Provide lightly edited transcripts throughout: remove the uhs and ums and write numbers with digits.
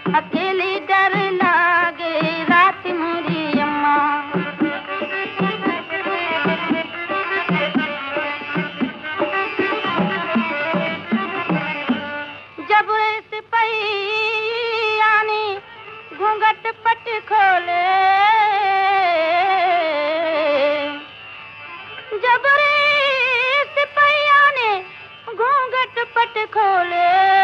अकेली डर लागे रात मोरी अम्मा। जब सिपाही आने घूंघट पट खोले, जब सिपाही आने घूंघट पट खोले,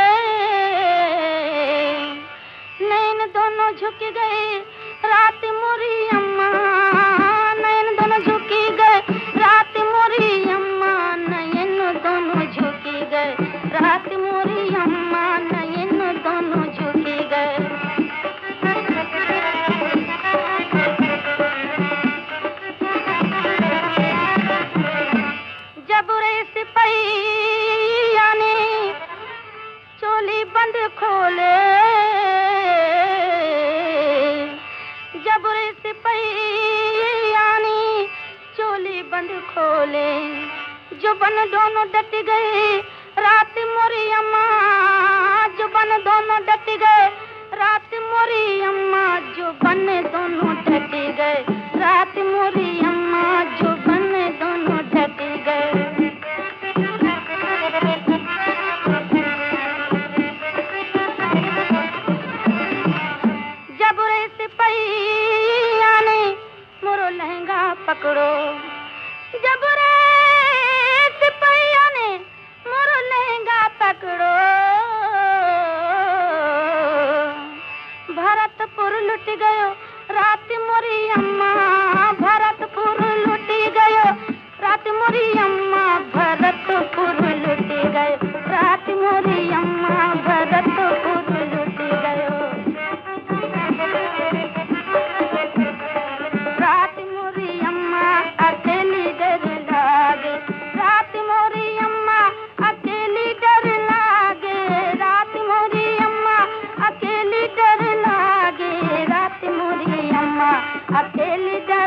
नैन दोनों झुक गए रात मोरी अम्मा, नैन दोनों झुकी गए रात मोरी अम्मा, नैन दोनों झुकी गए रात मोरी अम्मा, नैन दोनों झुकी गए। जब सिपाही आने चोली बंद खोले, जब सिपाही आने चोली बंद खोले, जुबान दोनों डट गए रात मोरी अम्मा, जुबान दोनों डट गए रात मोरी अम्मा, जुबान दोनों डट गए रात मोरी अम्मा, जुबान दोनों डट गए। जब सिपाही आने मोरो लहंगा पकड़ो, जब सिपाही आने मोरो लहंगा पकड़ो, भरतपुर लुट गयो रात मोरी अम्मा, भरतपुर लुट गयो रात मोरी अम्मा, भरतपुर लुट गयो रात मोरी अम्मा, भरतपुर लुट गयो रात मोरी अम्मा, अकेली डर लागे रात मोरी अम्मा, अकेली डर लागे रात मोरी अम्मा, अकेली डर लागे रात मोरी अम्मा, अकेली डर